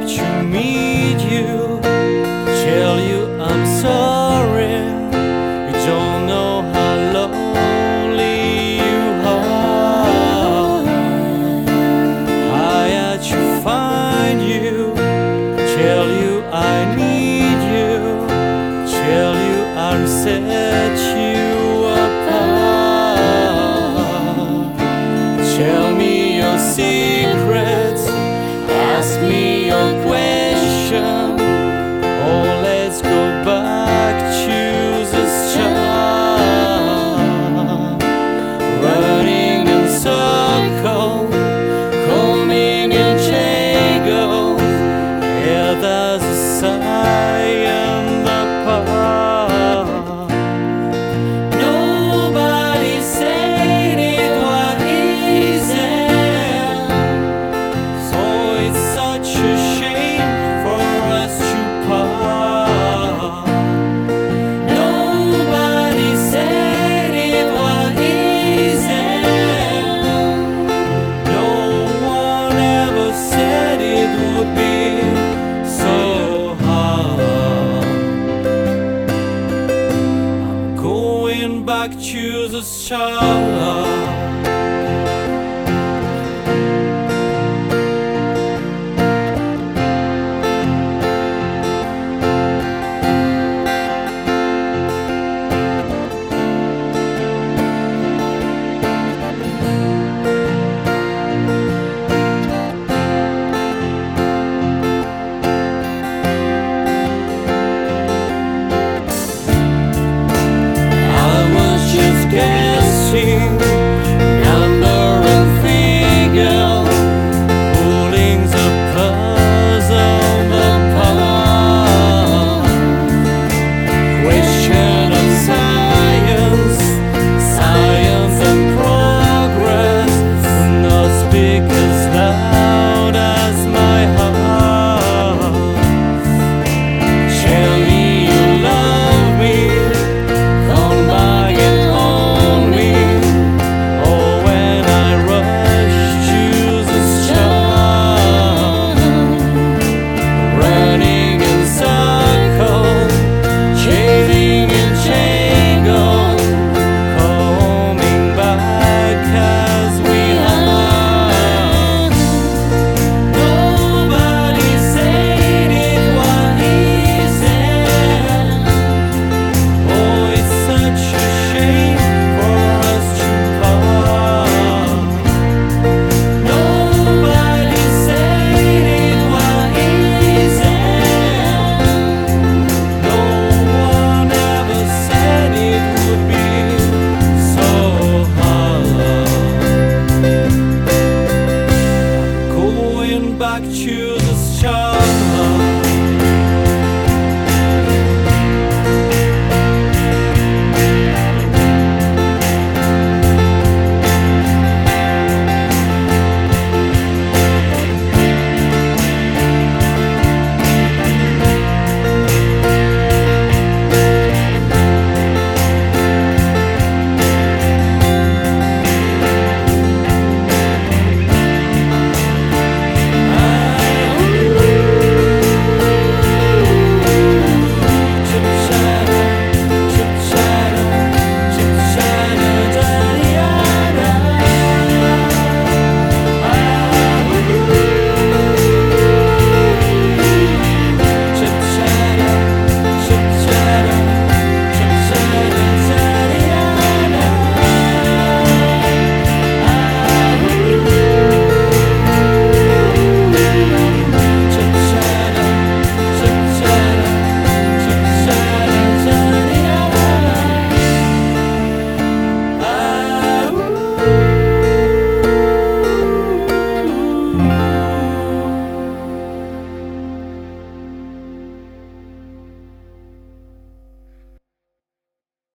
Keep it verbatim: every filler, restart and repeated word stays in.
to meet you, tell you I'm sorry. You don't know how lonely you are. I had to find you, tell you I need you, tell you I'll set you apart. Tell me your secrets, ask me your question. Oh, let's go back to the start. Running in circles, coming in jangles. Yeah, there's a sigh in the park. Nobody said it was easy, so it's such a shame for us to part. Nobody said it was easy. No one ever said it would be so hard. I'm going back to the start. I was just guessing, number and figure, pulling the puzzle apart. Question of science, science and progress, will not speak as loud as my heart. Tell me you love me, come back and hold me. Oh, when I rush to the start, running in circles, chasing in jangles, coming back as we are. Nobody said it was easy. Oh, it's such a shame for us to part. Nobody said it was easy. No one ever said it would be so hard. Going back to the start.